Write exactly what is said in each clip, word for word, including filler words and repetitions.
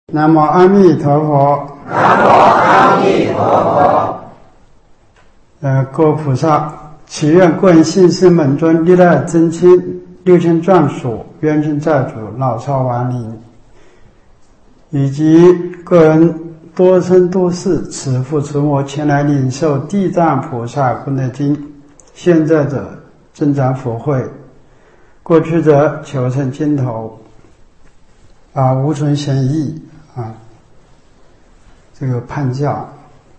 南无阿弥陀佛。 南无阿弥陀佛。 呃，各位菩萨，祈愿各人信师门中历代真亲、六亲眷属、冤亲债主、老少亡灵，以及个人多生多世慈父慈母前来领受地藏菩萨功德经，现在者增长佛慧，过去者求成经头，啊，无存嫌疑啊。这个判教，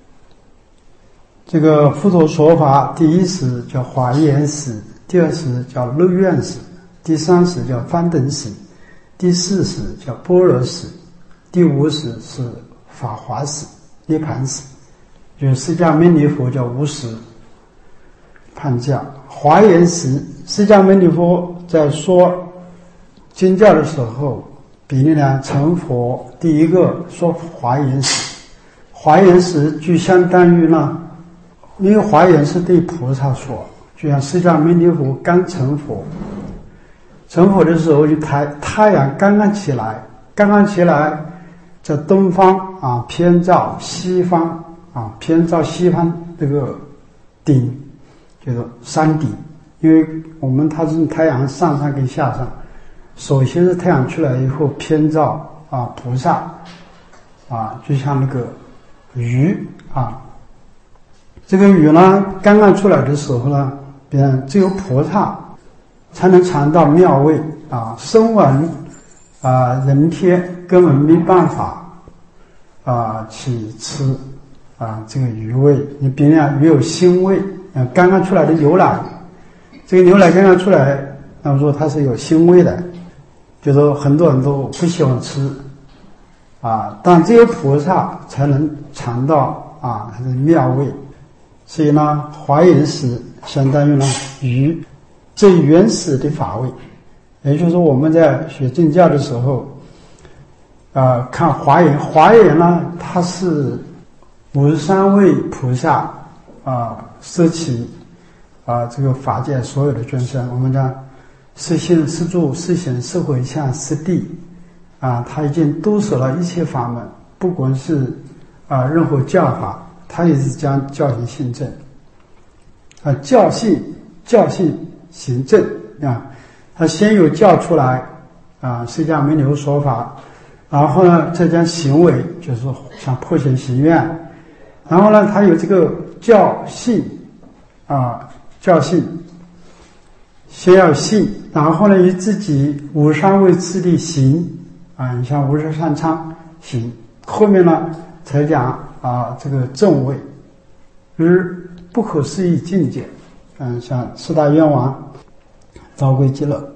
这个佛陀说法，第一时叫华严时，第二时叫乐愿时，第三时叫翻等时，第四时叫般若时，第五时是法华时、涅盘时，就是释迦牟尼佛叫无时判教。华严时，释迦牟尼佛在说经教的时候，比例呢成佛第一个说华严时。华严时就相当于呢，因为华严是对菩萨说，就像释迦牟尼佛刚成佛，成佛的时候就太太阳刚刚起来，刚刚起来在东方啊偏照西方啊偏照西方这个顶，就是山顶，因为我们它是太阳上上跟下上，首先是太阳出来以后偏照啊菩萨啊，就像那个鱼啊，这个鱼呢刚刚出来的时候呢，别人只有菩萨才能尝到妙味啊，声闻啊人天根本没办法啊去吃啊这个鱼味。你别人鱼有腥味啊，刚刚出来的牛奶，这个牛奶刚刚出来，那么说它是有腥味的，就说很多人都不喜欢吃啊，但只有菩萨才能尝到啊它的妙味。所以呢，华严时相当于呢鱼最原始的法味。也就是说我们在学正教的时候啊，看华严，华严呢它是五十三位菩萨啊摄起啊这个法界所有的众生，我们讲四信四住四行四回向四谛啊，他已经都舍了一切法门，不管是啊任何教法，他也是将教行行正啊，教信教信行正啊，他先有教出来啊，释迦牟尼佛说法，然后呢再将行为，就是像破行行愿，然后呢他有这个教信啊教信，先要信，然后呢以自己五三位次第行啊，你像无事善昌行，后面呢才讲啊这个正位，日不可思议境界，嗯，像四大愿王昭归极乐。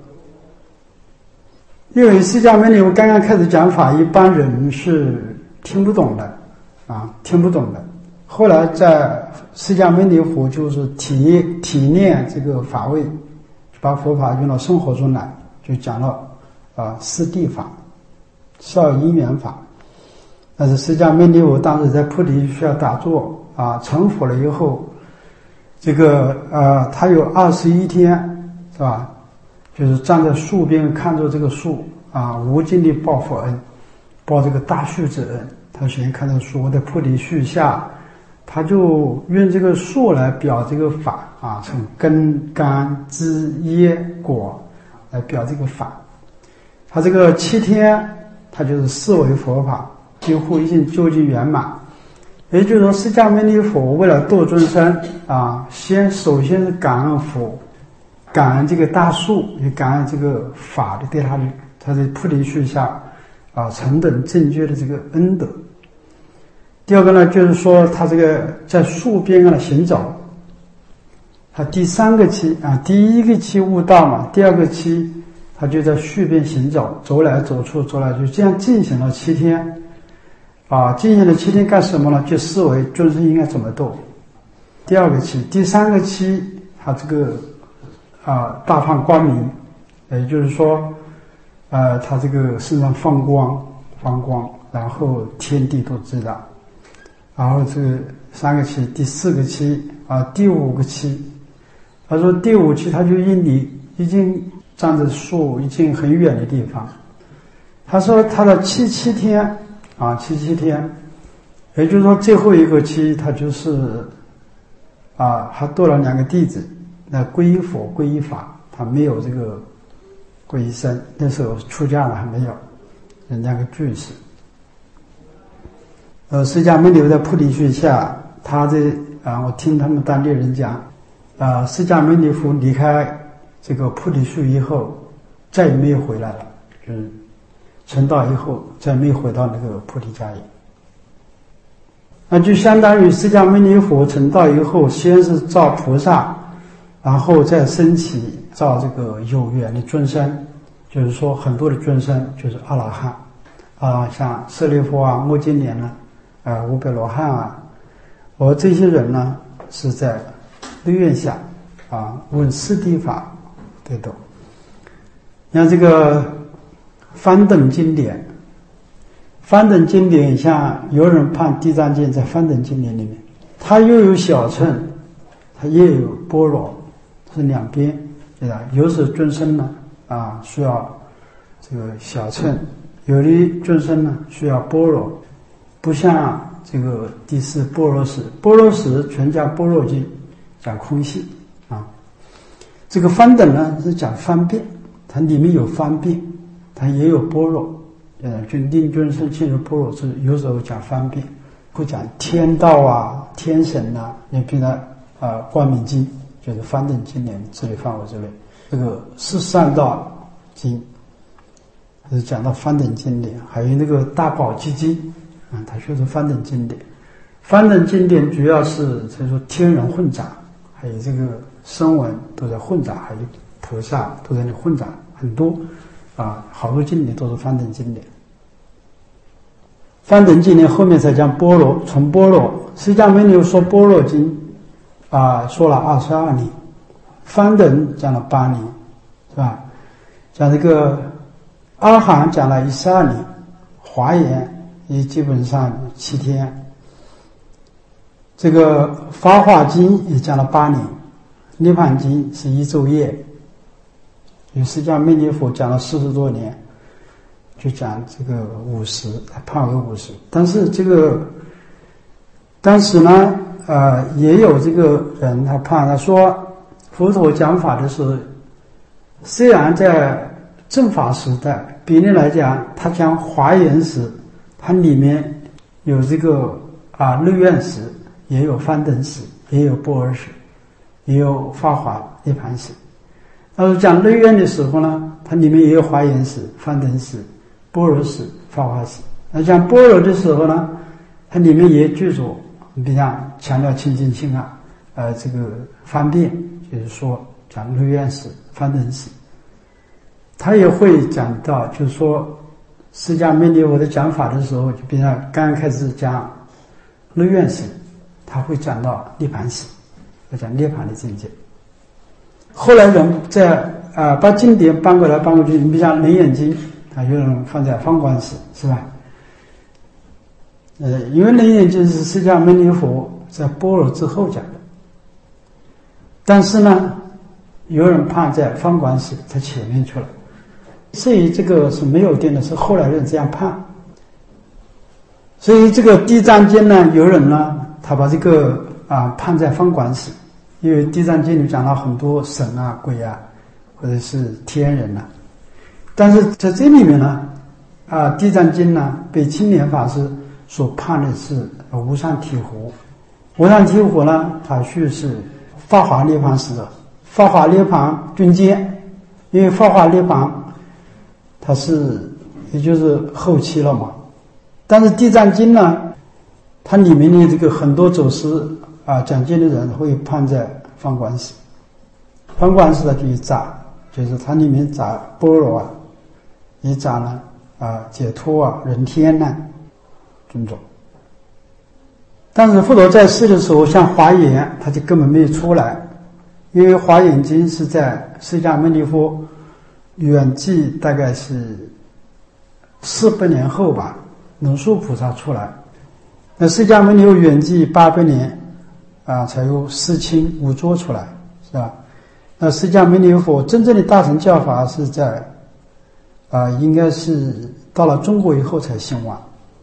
因为释迦牟尼佛刚刚开始讲法，一般人是听不懂的啊，听不懂的。后来在释迦牟尼佛就是体体验这个法味，把佛法用到生活中来，就讲了啊四谛法。少因缘法，但是释迦牟尼佛当时在菩提树下打坐啊，成佛了以后，这个呃，他有二十一天，是吧？就是站在树边看着这个树啊，无尽的报佛恩，报这个大树之恩。他先看到树，我在菩提树下，他就用这个树来表这个法啊，从根干枝叶果来表这个法。他这个七天。它就是四维佛法，几乎已经究竟圆满。也就是说，释迦牟尼佛为了度众生啊，先首先是感恩佛，感恩这个大树，也感恩这个法的对他的他在菩提树下啊成等正觉的这个恩德。第二个呢，就是说他这个在树边上行走，他第三个期啊，第一个期悟道嘛，第二个期。他就在树边行走，走来走去，走来就这样进行了七天，啊，进行了七天干什么呢？就思维众生应该怎么度。第二个期，第三个期，他这个啊大放光明，也就是说，呃，他这个身上放光，放光，然后天地都知道。然后这个三个期，第四个期啊，第五个期，他说第五期他就因你已经。站着树已经很远的地方，他说他的七七天啊，七七天，也就是说最后一个期他就是啊，还多了两个弟子，那皈依佛、皈依法，他没有这个皈依僧，那时候出家了还没有，两个居士。呃，释迦牟尼佛在菩提树下，他在啊，我听他们当地人讲，啊，释迦牟尼佛离开这个菩提树以后，再也没有回来了，就是成道以后再没有回到那个菩提迦叶。那就相当于释迦牟尼佛成道以后，先是造菩萨，然后再升起造这个有缘的众生，就是说很多的众生就是阿罗汉啊，像舍利弗啊、目犍连啊、啊无比罗汉啊，而这些人呢是在六院下啊问四谛法得懂。像这个翻等经典，翻等经典像有人判地藏经在翻等经典里面，它又有小乘，它也有般若，是两边，对吧？有时众生呢啊需要这个小乘，有的众生呢需要般若，不像这个第四般若史，般若史全讲般若经，讲空性啊。这个翻等呢是讲方便，它里面有方便，它也有般若。呃，就令众生进入般若智，有时候讲方便，不讲天道啊、天神啊，你比如啊《光明经》就是翻等经典智力范围之内，这个是善道经，是讲到翻等经典，还有那个大宝积经啊，它就是翻等经典。翻等经典主要是就是说天人混杂，还有这个声闻都在混杂，还有菩萨都在那混杂，很多啊，好多经典都是翻等经典。翻等经典后面才讲般若，从般若，释迦牟尼说般若经啊，说了二十二年，翻等讲了八年，是吧？讲这个阿含讲了一十二年，华严也基本上七天，这个法华经也讲了八年，涅槃经是一昼夜，与释迦牟尼佛讲了四十多年。就讲这个五十，他判为五十。但是这个当时呢，呃，也有这个人他判，他说佛陀讲法的时候，虽然在正法时代，比例来讲，他讲华严时，它里面有这个啊六愿时，也有翻等时，也有般若时，也有法华涅槃时。要是讲六愿的时候呢，它里面也有华严时、翻等时、般若时、法华时。那讲般若的时候呢，它里面也具足，比如讲强调清净心啊，呃，这个方便，就是说讲六愿时、翻等时。他也会讲到，就是说释迦牟尼佛的讲法的时候，就比如讲刚刚开始讲六愿时，他会讲到涅槃时，要讲涅槃的境界。后来人在啊、呃、把经典搬过来搬过去，你比如像《楞严经》。啊，有人放在方广寺，是吧？呃，因为楞严经是释迦牟尼佛在般若之后讲的，但是呢，有人判在方广寺在前面去了。至于这个是没有定的，是后来人这样判。所以这个地藏经呢，有人呢，他把这个啊判在方广寺，因为地藏经里讲了很多神啊、鬼啊，或者是天人啊。但是在这里面呢，啊，地藏经呢被青莲法师所判的是无上体湖。无上体湖呢，它叙是法华涅槃时的法华涅槃中间，因为法华涅槃它是也就是后期了嘛。但是地藏经呢，它里面的这个很多祖师啊讲经的人会判在方广寺。方广寺的第一扎就是它里面扎般若啊。也讲了啊解脱啊人天呢种种。但是佛陀在世的时候，像华严他就根本没有出来，因为华严经是在释迦牟尼佛远继大概是四百年后吧，龙树菩萨出来。那释迦牟尼佛远继八百年啊，才有释清五座出来，是吧？那释迦牟尼佛真正的大乘教法是在啊、呃，应该是到了中国以后才兴旺，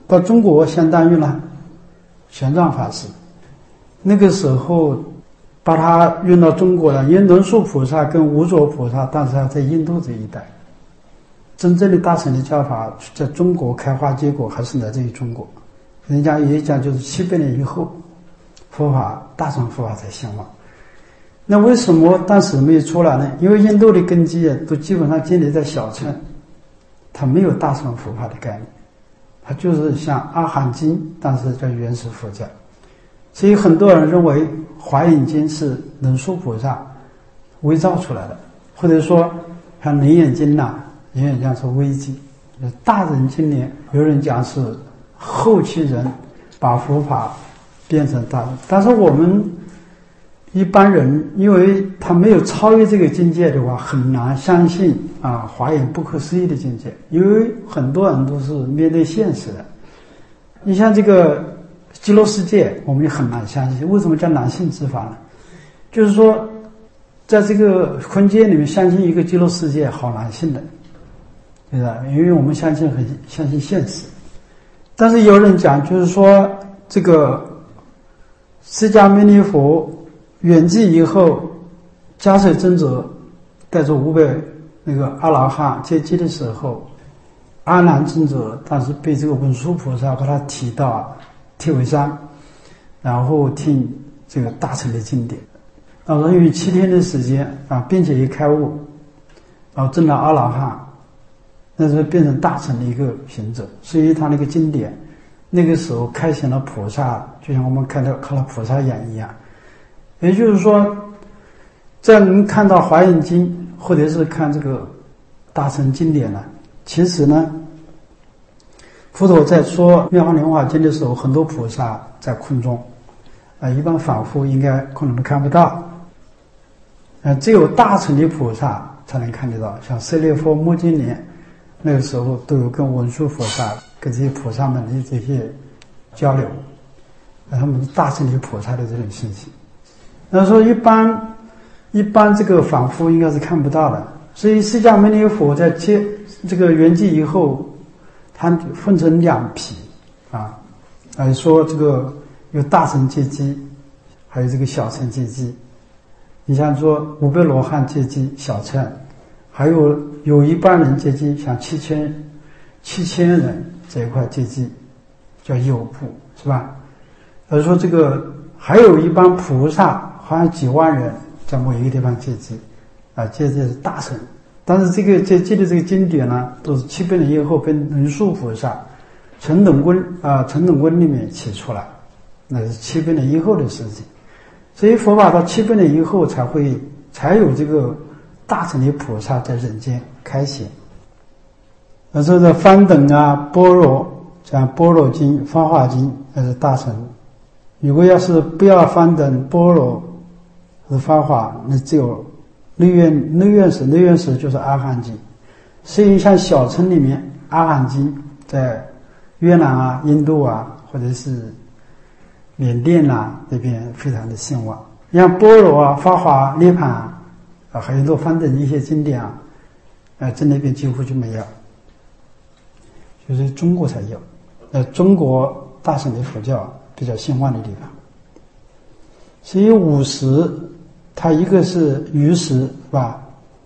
到中国相当于呢玄奘法师，那个时候把他运到中国了，因为轮树菩萨跟无着菩萨当时还在印度这一带，真正的大乘的教法在中国开花结果还是来自于中国。人家也讲就是七百年以后佛法大乘佛法才兴旺。那为什么当时没有出来呢？因为印度的根基都基本上建立在小乘，它没有大乘佛法的概念，它就是像阿含经当时叫原始佛教，所以很多人认为华严经是轮树菩萨伪造出来的，或者说像楞严经呐、啊，楞严经是伪经，大乘经典有人讲是后期人把佛法变成大乘，但是我们一般人因为他没有超越这个境界的话，很难相信啊华严不可思议的境界，因为很多人都是面对现实的。你像这个极乐世界，我们也很难相信。为什么叫难信之法呢？就是说在这个空间里面相信一个极乐世界好难信的，对吧？因为我们相信很相信现实。但是有人讲就是说这个释迦牟尼佛圆寂以后，迦叶尊者带着五百那个阿罗汉接机的时候，阿难尊者当时被这个文殊菩萨把他提到铁尾山，然后听这个大乘的经典，然后用七天的时间啊，并且也开悟，然后证到阿罗汉，那就变成大乘的一个行者。所以他那个经典那个时候开显了菩萨，就像我们看到看到菩萨眼一样。也就是说在能看到华严经或者是看这个大乘经典呢，其实呢佛陀在说妙法莲华经的时候，很多菩萨在空中啊，一般凡夫应该可能都看不到，呃，只有大乘的菩萨才能看得到。像舍利弗、目犍连那个时候都有跟文殊菩萨跟这些菩萨们的这些交流，他们是大乘的菩萨的这种信息。那说一般一般这个凡夫应该是看不到的，所以释迦牟尼佛在接这个圆寂以后，他分成两批啊，来说这个有大乘接机，还有这个小乘接机。你像说五百罗汉接机小乘，还有有一般人接机，像七千七千人这一块接机叫有部，是吧？而说这个还有一帮菩萨，好像几万人在某一个地方接机啊，接机是大乘。但是这个接机的这个经典呢，都是七百年以后被轮树菩萨陈等观啊陈等观里面写出来，那是七百年以后的事情。所以佛法到七百年以后才会才有这个大乘的菩萨在人间开显。而说这翻等啊、般若，像般若经、法华经，那是大乘。如果要是不要翻等、般若和法华，那只有内院内院史，内院史就是阿含经。所以像小乘里面，阿含经在越南啊、印度啊，或者是缅甸啊那边非常的兴旺。像般若啊、法华、涅槃啊，还有多翻等一些经典啊，呃，在那边几乎就没有，就是中国才有。呃，中国大乘的佛教比较兴旺的地方。所以五十它一个是余十，是吧？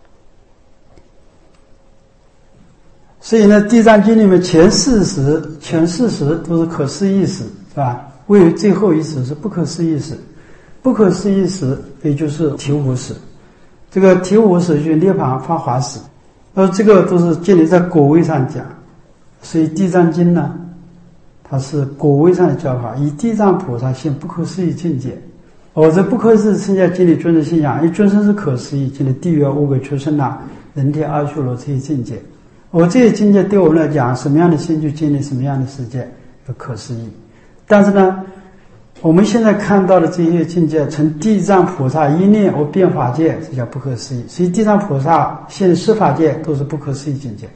所以呢，地藏经里面前四十前四十都是可思议史，是吧？唯有最后一史是不可思议史。不可思议史也就是提五史，这个提五史就是涅槃法华史，而这个都是建立在果位上讲。所以地藏经呢，它是果位上的教法，以地藏菩萨现不可思议境界。我这不可思议境界建立尊者信仰，因为尊生是可思议，建立地狱啊、五鬼畜生啊、人天阿修罗这些境界。我这些境界对我们来讲，什么样的心就建立什么样的世界，有可思议。但是呢，我们现在看到的这些境界，从地藏菩萨一念而变法界，这叫不可思议。所以地藏菩萨现十法界都是不可思议境界。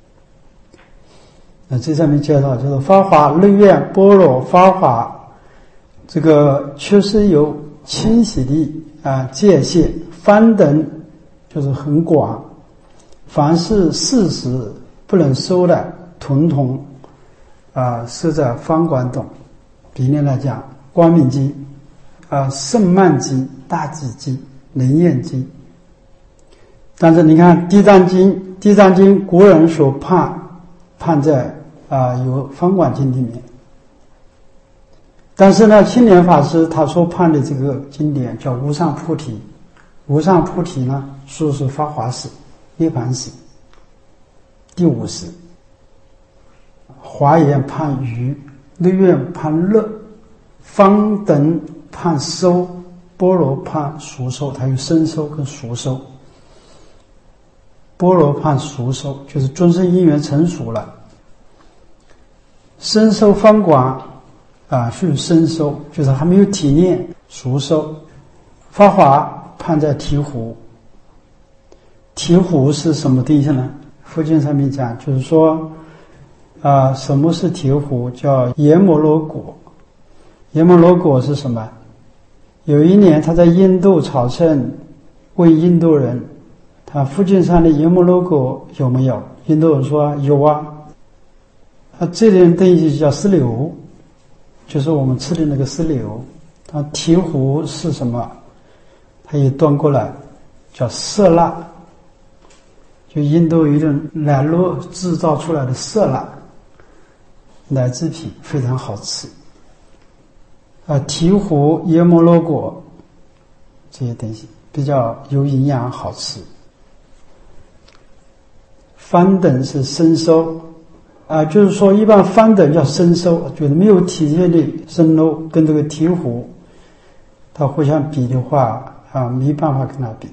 那这上面介绍就是法华、内院、般若、法华，这个确实有清晰的啊界限，翻等就是很广，凡是事实不能收的，统统啊、呃，设在方广洞。比例来讲，光明经、啊、呃、圣曼经、大智经、能验经。但是你看地藏经，地藏经古人所判判在啊、呃、有方广经里面。但是呢，青莲法师他所判的这个经典叫无上菩提，无上菩提呢，说是法华史、涅槃史。第五十，华严判愚，内院判乐，方等判收，般若判熟收，它有生收跟熟收。般若判熟收，就是众生因缘成熟了。生收方广啊，是生收，就是还没有体验熟收。法华判在醍醐，醍醐是什么东西呢？佛经上面讲，就是说啊，什么是醍醐？叫阎摩罗果。阎摩罗果是什么？有一年他在印度朝圣，问印度人，他附近上的阎摩罗果有没有？印度人说有啊。他这点东西叫石榴，就是我们吃的那个石榴。他醍醐是什么？他也端过来，叫色蜡。就印度有一种奶酪制造出来的色蜡，奶制品非常好吃。啊，醍醐、阎摩罗果这些东西比较有营养，好吃。方等是生收，啊，就是说一般方等叫生收，就是没有体现的生收，跟这个醍醐，它互相比的话啊，没办法跟它比。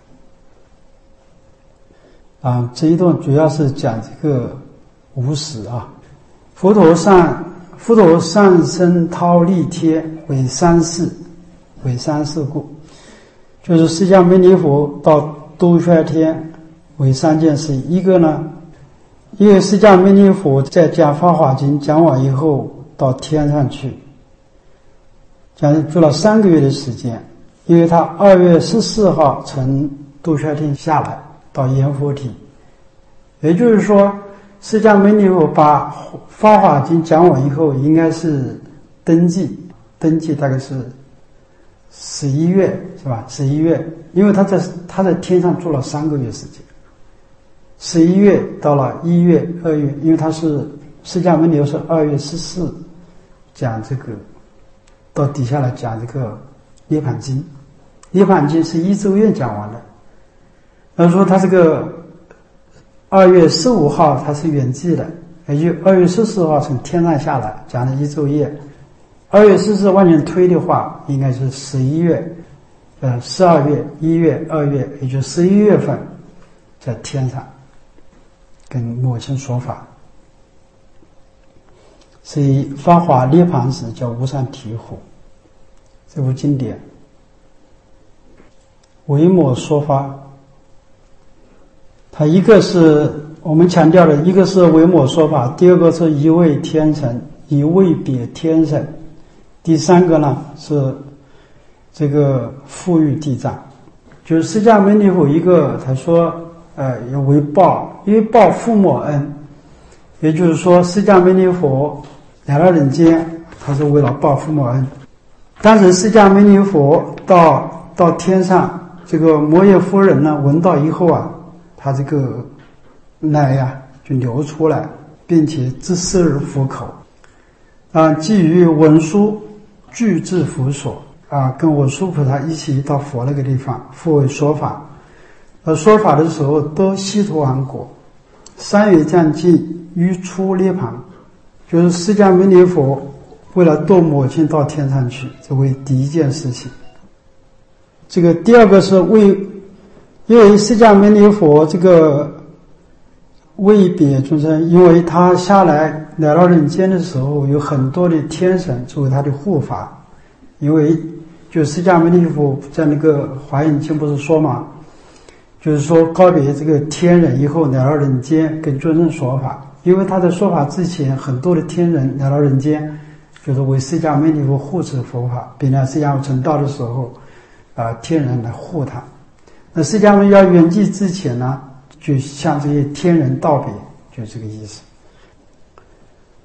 啊，这一段主要是讲这个无始啊。佛陀上佛陀上升忉利天为三世，为三世故，就是释迦牟尼佛到兜率天为三件事。一个呢，因为释迦牟尼佛在讲法华经讲完以后到天上去，讲住了三个月的时间，因为他二月十四号从兜率天下来到阎浮提，也就是说释迦牟尼佛把法华经讲完以后，应该是登记，登记大概是十一月，是吧？十一月，因为他在他在天上住了三个月时间。十一月到了一月、二月，因为他是释迦牟尼佛是二月十四讲这个，到底下来讲这个涅槃经，涅槃经是一周月讲完的。他说他这个二月十五号他是圆寂的，也就二月十四号从天上下来讲了一昼夜。二月十四往前推的话，应该是十一月、呃十二月、一月、二月，也就十一月份在天上跟母亲说法。所以法华涅槃时叫无上醍醐，这部经典维摩说法。它一个是我们强调的，一个是维摩说法，第二个是一位天神，一位别天神，第三个呢是这个富裕地藏。就是释迦牟尼佛一个他说呃要为报，因为报父母恩，也就是说释迦牟尼佛来到人间，他是为了报父母恩。当时释迦牟尼佛到到天上，这个摩耶夫人呢闻到以后啊，他这个奶呀、啊、就流出来，并且自视而佛口啊，基于文殊具至佛所啊，跟文殊菩萨一起到佛那个地方，复为说法。而说法的时候得悉陀含果，三月将尽，欲出涅槃，就是释迦牟尼佛为了度母亲到天上去，这为第一件事情。这个第二个是为，因为释迦牟尼佛这个位别众生，因为他下来来到人间的时候，有很多的天神作为他的护法。因为就释迦牟尼佛在那个华严经不是说嘛，就是说告别这个天人以后来到人间跟众生说法。因为他在说法之前，很多的天人来到人间，就是为释迦牟尼佛护持佛法，并且释迦牟尼成道的时候啊、呃，天人来护他。那释迦牟尼要圆寂之前呢，就向这些天人道别，就这个意思。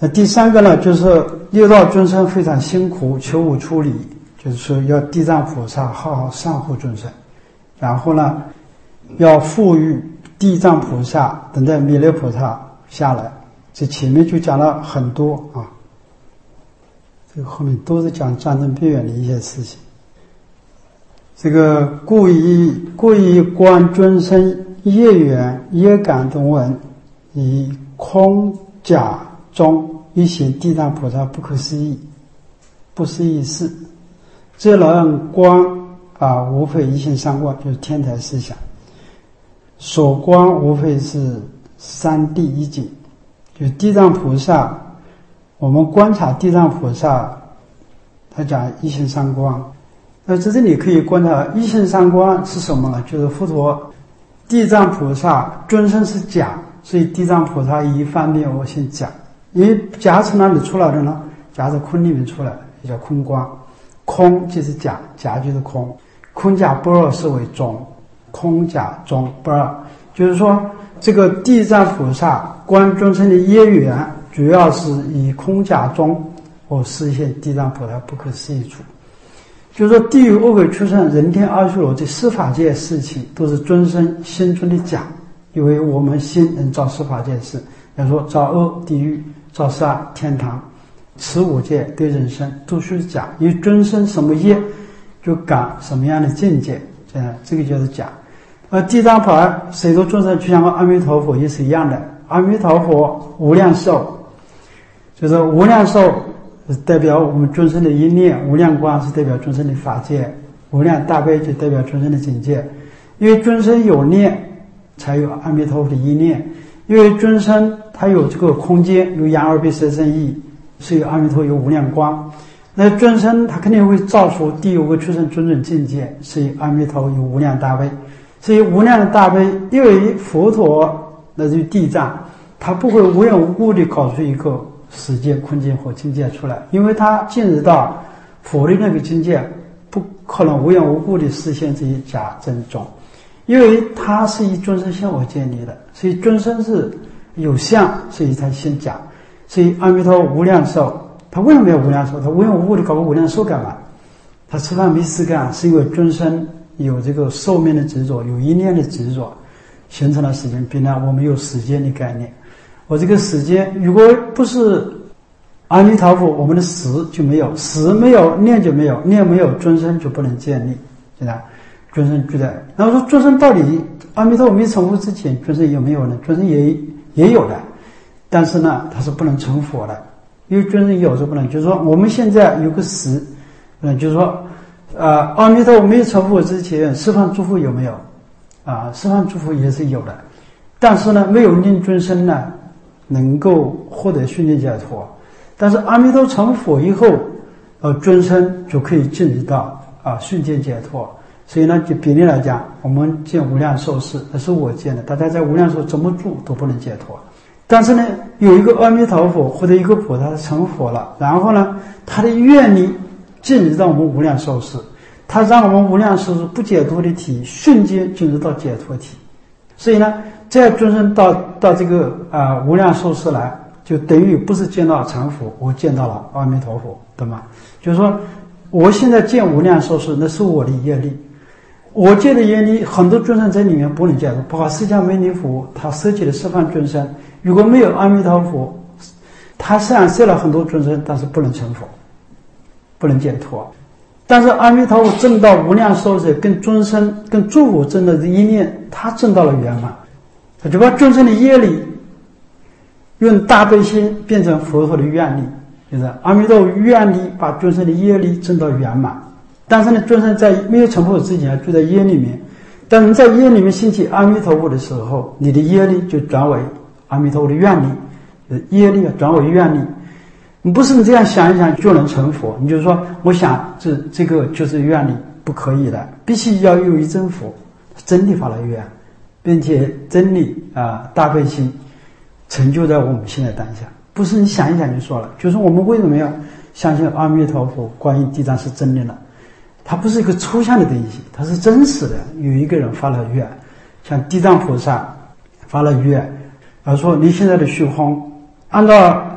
那第三个呢，就是六道众生非常辛苦，求无出离，就是说要地藏菩萨好好善护众生，然后呢，要赋予地藏菩萨等待弥勒菩萨下来。这前面就讲了很多啊，这个后面都是讲战争边缘的一些事情。这个故意故意观众生业缘业感动闻，以空假中一行地藏菩萨不可思议不思议事，这人观啊，无非一心三观，就是天台思想。所观无非是三谛一境，就是地藏菩萨。我们观察地藏菩萨，他讲一心三观。那在这里可以观察一心三观是什么呢？就是佛陀地藏菩萨尊身是假，所以地藏菩萨一方面我先假，因为假从哪里出来的呢？假从空里面出来的，也叫空观。空就是假，假就是空，空假不二是为中，空假中不二，就是说这个地藏菩萨观众生的业缘，主要是以空假中或实现地藏菩萨不可思议处。就是说地狱恶鬼畜生人天阿修罗这四法界事情都是众生心中的假，因为我们心能造四法界事，比如说造恶地狱，造善天堂，此五界对人生都是假，因为众生什么业就感什么样的境界，这样这个就是假。而地藏菩萨谁都众生就像阿弥陀佛也是一样的，阿弥陀佛无量寿，就是无量寿是代表我们众生的一念，无量光是代表众生的法界，无量大悲就代表众生的境界。因为众生有念才有阿弥陀佛的一念，因为众生它有这个空间，有眼耳鼻舌身意，是有阿弥陀佛有无量光。那众生他肯定会造出第有个出生种种境界，是以阿弥陀佛有无量大悲。所以无量的大悲，因为佛陀那就是地藏，他不会无缘无故地搞出一个时间空间和境界出来，因为他进入到佛的那个境界，不可能无缘无故地实现这些假真种，因为他是以众生相而建立的，所以众生是有相，所以才现假。所以阿弥陀无量寿，他为什么要无量寿？他无缘无故地搞个无量寿干嘛？他吃饭没事干，是因为众生有这个寿命的执着，有一念的执着，形成了时间。比如我们有时间的概念，我这个时间如果不是阿弥陀佛，我们的时就没有，时没有，念就没有，念没有，众生就不能建立，对吧？众生就在，然后说众生到底阿弥陀佛没成佛之前，众生有没有呢？众生也也有的，但是呢，它是不能成佛的，因为众生有时不能。就是说我们现在有个时，嗯，就是说，呃，阿弥陀佛没有成佛之前，十方诸佛有没有？啊，十方诸佛也是有的，但是呢，没有令众生呢能够获得瞬间解脱。但是阿弥陀成佛以后，呃，众生就可以进入到啊瞬间解脱。所以呢，就比例来讲，我们见无量寿事，那是我见的，大家在无量寿怎么住都不能解脱。但是呢，有一个阿弥陀佛或者一个菩萨成佛了，然后呢，他的愿力进入到我们无量寿事，他让我们无量寿事不解脱的体瞬间进入到解脱体。所以呢，在众生到到这个啊、呃、无量寿事来，就等于不是见到成佛，我见到了阿弥陀佛，对吗？就是说，我现在见无量寿事，那是我的业力。我见的业力，很多众生在里面不能解脱，包括释迦牟尼佛，他设计的十方众生，如果没有阿弥陀佛，他虽然设了很多众生，但是不能成佛，不能解脱。但是阿弥陀佛证到无量寿者，跟众生跟诸佛证的这一念，他证到了圆满，他就把众生的业力用大悲心变成佛陀的愿力，就是阿弥陀佛愿力把众生的业力证到圆满。但是呢，众生在没有成佛之前就在业里面，当你在业里面兴起阿弥陀佛的时候，你的业力就转为阿弥陀佛的愿力，业力转为愿力。你不是你这样想一想就能成佛，你就说我想这这个就是愿力，不可以的，必须要有一真佛，真理法来愿，并且真理啊大悲心成就在我们现在当下，不是你想一想就说了。就是我们为什么要相信阿弥陀佛、观音、地藏是真的呢？它不是一个抽象的东西，它是真实的。有一个人发了愿，像地藏菩萨发了愿，而说你现在的虚空，按照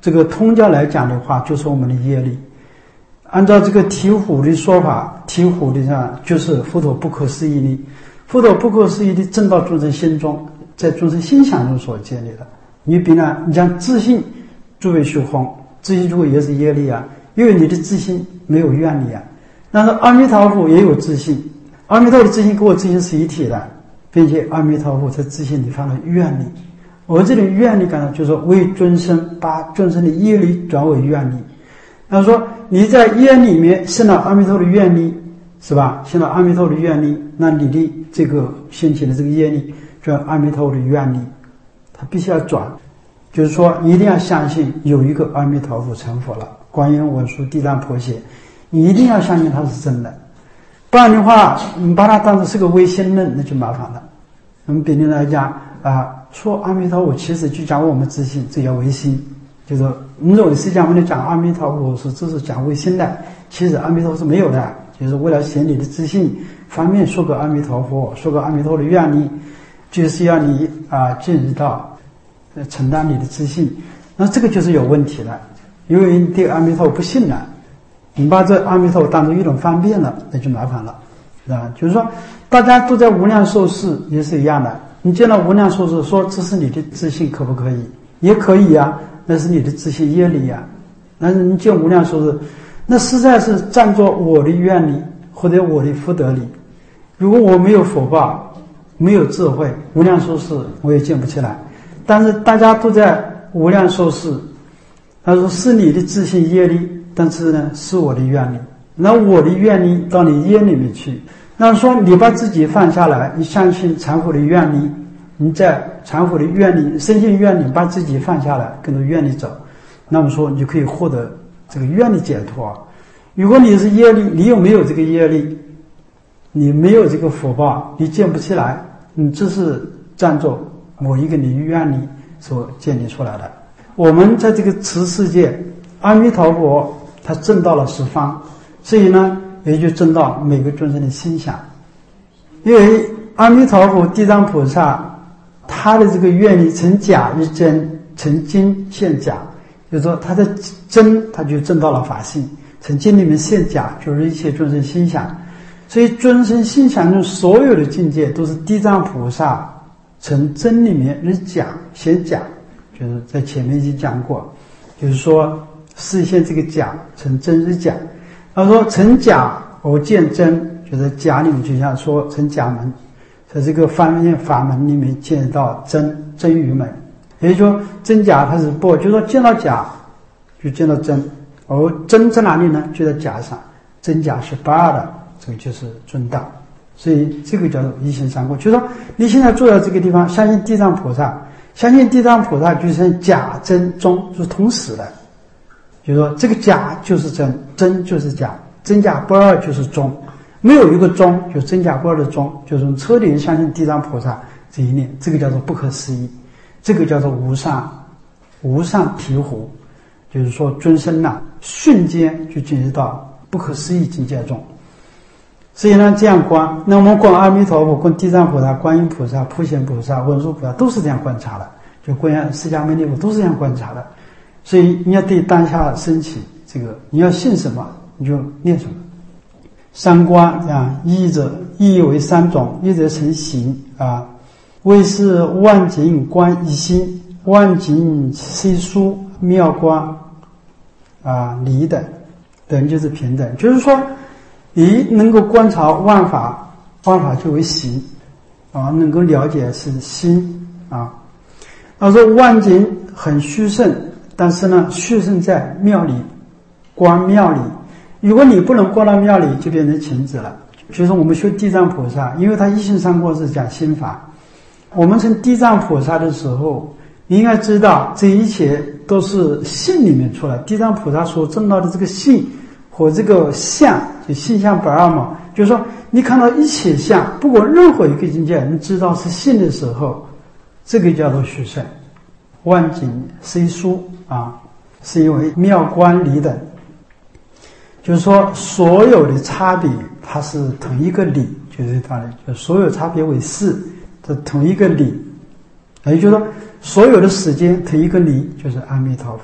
这个通教来讲的话，就是我们的业力。按照这个醍醐的说法，醍醐的上就是佛陀不可思议力，佛陀不可思议力正到众生心中，在众生心想中所建立的。你比呢，你将自信作为虚空，自信作为也是业力啊，因为你的自信没有愿力啊。但是阿弥陀佛也有自信，阿弥陀的自信跟我自信是一体的，并且阿弥陀佛在自信里放了愿力。我这里愿力感到就是说为众生把众生的业力转为愿力。他说你在业里面生了阿弥陀的愿力，是吧？生了阿弥陀的愿力，那你的这个兴起的这个业力转阿弥陀的愿力，他必须要转。就是说你一定要相信有一个阿弥陀佛成佛了，观音文殊地藏婆伽，你一定要相信它是真的，不然的话你把它当成是个唯心论，那就麻烦了。我们比例来讲啊，说阿弥陀佛其实就讲我们自信，这叫唯心。就是说我们认为实际上我们讲阿弥陀佛是只是讲唯心的，其实阿弥陀佛是没有的，就是为了显你的自信方面说个阿弥陀佛，说个阿弥陀的愿力，就是要你啊进入到承担你的自信。那这个就是有问题了，因为你对阿弥陀佛不信了，你把这阿弥陀佛当成一种方便了，那就麻烦了，是吧？就是说大家都在无量寿世也是一样的，你见到无量寿世说这是你的自信可不可以？也可以啊，那是你的自信业力啊。那你见无量寿世，那实在是站作我的愿力或者我的福德力。如果我没有福报，没有智慧，无量寿世我也建不起来。但是大家都在无量寿世，他说是你的自信业力，但是呢是我的愿力，那我的愿力到你业里面去。那说你把自己放下来，你相信禅佛的愿力，你在禅佛的愿力深信愿力，把自己放下来跟着愿力走，那么说你就可以获得这个愿力解脱。如果你是业力，你又没有这个业力，你没有这个福报，你建不起来，你这是站作某一个领域愿力所建立出来的。我们在这个此世界，阿弥陀佛他证到了十方，所以呢也就证到每个众生的心想。因为阿弥陀佛地藏菩萨他的这个愿力成假于真，成真现假，就是说他的真他就证到了法性，成真里面现假，就是一切众生心想。所以众生心想中所有的境界都是地藏菩萨成真里面日假显假，就是在前面已经讲过，就是说示现这个假成真日假。他说成假而见真，就是假里面就像说成假门，在这个方面法门里面见到真真与门，也就是说真假它是不，就是说见到假就见到真，而真在哪里呢？就在假上，真假是不二的，这个就是中道。所以这个叫做一心三观，就是说你现在坐在这个地方，相信地藏菩萨，相信地藏菩萨就是假真中是同时的，就是说这个假就是真，真就是假，真假不二就是中，没有一个中，就真假不二的中，就是彻底相信地藏菩萨这一念，这个叫做不可思议，这个叫做无上无上醍醐，就是说尊生呐、啊，瞬间就进入到不可思议境界中。所以呢，这样观，那我们观阿弥陀佛、观地藏菩萨、观音菩萨、普贤菩萨、文殊菩萨都是这样观察的，就观释迦牟尼佛都是这样观察的。所以你要对当下升起这个，你要信什么你就念什么。三观啊，义者义为三种，一者成形啊，为是万境观一心，万境虽殊妙观啊，离等等就是平等，就是说。你能够观察万法，万法就为行啊，能够了解是心啊。他说万境很虚胜，但是呢，虚胜在妙理，观妙理。如果你不能观到妙理，就变成情子了。就是我们修地藏菩萨，因为他一心三观是讲心法。我们成地藏菩萨的时候，你应该知道这一切都是性里面出来。地藏菩萨所证到的这个性和这个相，就性相不二嘛，就是说你看到一切相，不管任何一个境界，你知道是性的时候，这个叫做虚胜。万境虽殊啊，是因为妙观理等，就是说所有的差别它是同一个理，就是它的就所有差别为事的同一个理，也就是说所有的时间同一个理，就是阿弥陀佛。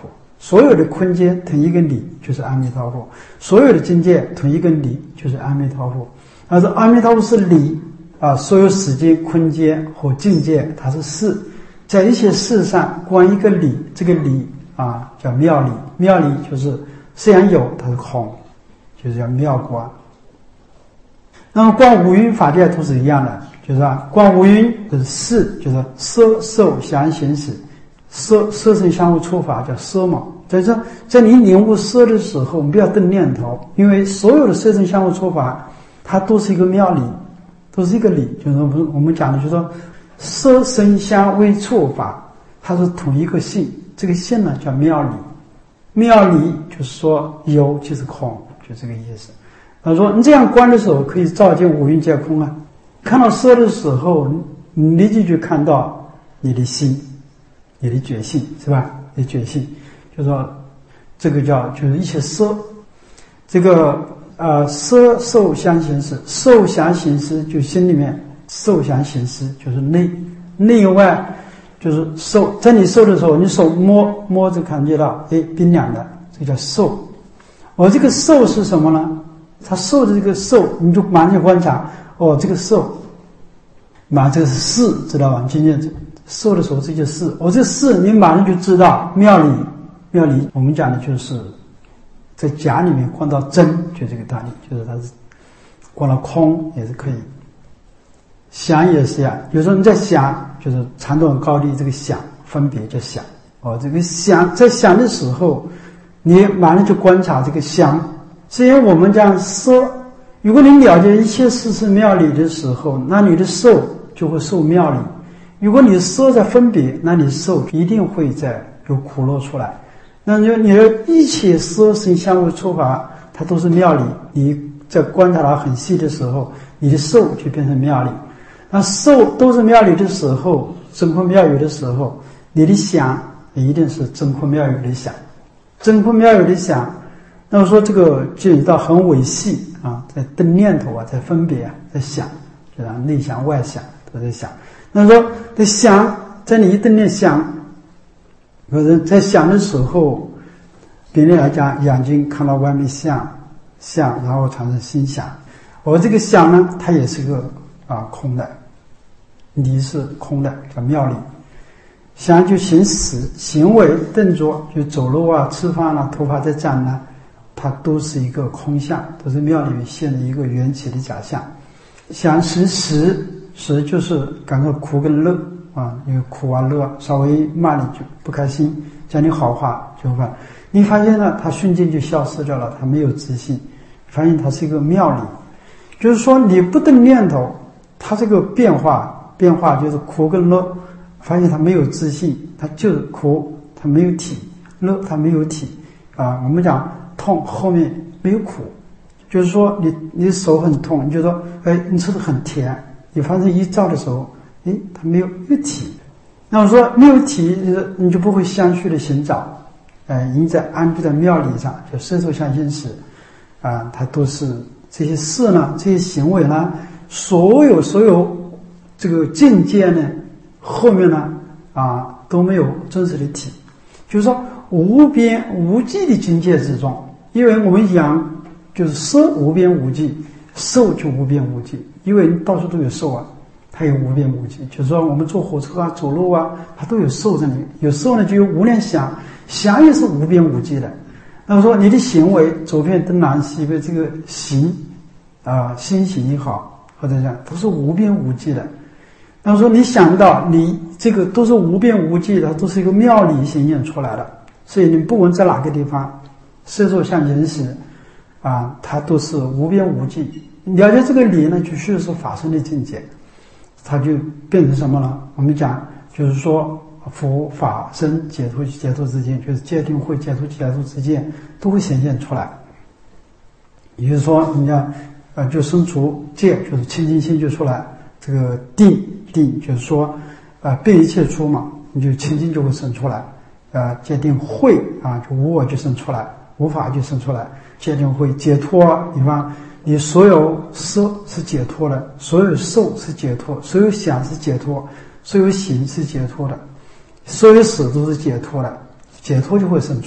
所有的空间同一个理就是阿弥陀佛，所有的境界同一个理就是阿弥陀佛。但是阿弥陀佛是理啊，所有时间、空间和境界它是事，在一切事上观一个理，这个理啊叫妙理，妙理就是虽然有它是空，就是叫妙观。那么观五蕴法界都是一样的，就是啊，观五蕴就是事，就是色受想行识，色色声香味触法叫色嘛。所以说，在你领悟色的时候，不要动念头，因为所有的色声香味触法，它都是一个妙理，都是一个理。就是我们我们讲的，就是说，色声香味触法，它是同一个性，这个性呢叫妙理。妙理就是说有就是空，就这个意思。他说你这样观的时候可以照见五蕴皆空啊，看到色的时候你立即就看到你的心，你的觉性，是吧？你的觉性就是说这个叫就是一切色，这个呃色受想行识，受想行识就心里面，受想行识就是内，内外就是受，在你受的时候你手摸摸着感觉到哎冰凉的，这个叫受。我这个受是什么呢？他受的这个受，你就马上观察，哦，这个受，马上这个是事，知道吧？今天受的时候这些事，我、哦、这事你马上就知道妙理，妙理我们讲的就是在假里面观到真，就这个道理，就是它是观到空也是可以，想也是呀。有时候你在想，就是长短高低这个想分别叫想，哦，这个想在想的时候，你马上就观察这个想。虽然我们讲色，如果你了解一切事是妙理的时候，那你的受就会受妙理；如果你色在分别，那你受一定会在有苦乐出来。那就你的一切色声香味触法，它都是妙理。你在观察它很细的时候，你的受就变成妙理。那受都是妙理的时候，真空妙有的时候，你的想也一定是真空妙有的想，真空妙有的想。那么说这个就到很微细啊，在动念头啊，在分别啊，在想，就让内想外想都在想。那么说在想，在你一动念想，有人在想的时候，别人来讲，眼睛看到外面像像，然后产生心想。我这个想呢，它也是个啊空的，理是空的，叫妙理。想就行识，行为动作就走路啊、吃饭啊、头发在长啊。它都是一个空相，都是妙里面现的一个缘起的假象。想识识识就是感受苦跟乐啊，因为苦啊乐稍微慢了就不开心，讲你好话就会，你发现呢，它瞬间就消失掉了，它没有自信，发现它是一个妙理，就是说你不动念头，它这个变化变化就是苦跟乐，发现它没有自信，它就是苦，它没有体，乐它没有体啊。我们讲。痛后面没有苦，就是说你你的手很痛，你就说哎你吃的很甜，你发现一照的时候，哎它没有一体，那我说没有体，你就不会相续的寻找，哎你在安住在妙理上，就色受想行识啊，它都是这些事呢，这些行为呢，所有所有这个境界呢，后面呢啊都没有真实的体，就是说无边无际的境界之中，因为我们讲就是色无边无际，受就无边无际，因为到处都有受啊，它有无边无际。就是说我们坐火车啊、走路啊，它都有受在里面，有受呢就有无量想，想也是无边无际的。那么说你的行为走遍东南西北，这个行啊，心行也好，或者讲都是无边无际的。那么说你想到你这个都是无边无际的，都是一个妙理显现出来的。所以你不管在哪个地方，色受想行识啊，它都是无边无际。了解这个理呢，就须是法身的境界，它就变成什么呢？我们讲就是说，佛法身解脱解脱之间，就是戒定慧解脱解脱之间，都会显现出来。也就是说，你看，呃，就生除戒，就是清净心就出来；这个定定，就是说，呃，变一切出嘛，你就清净就会生出来。呃，界定慧啊，就无我就生出来，无法就生出来。界定慧解脱，你看你所有色是解脱的，所有受是解脱，所有想是解脱，所有行是解脱的，所有死都是解脱的，解脱就会生出来。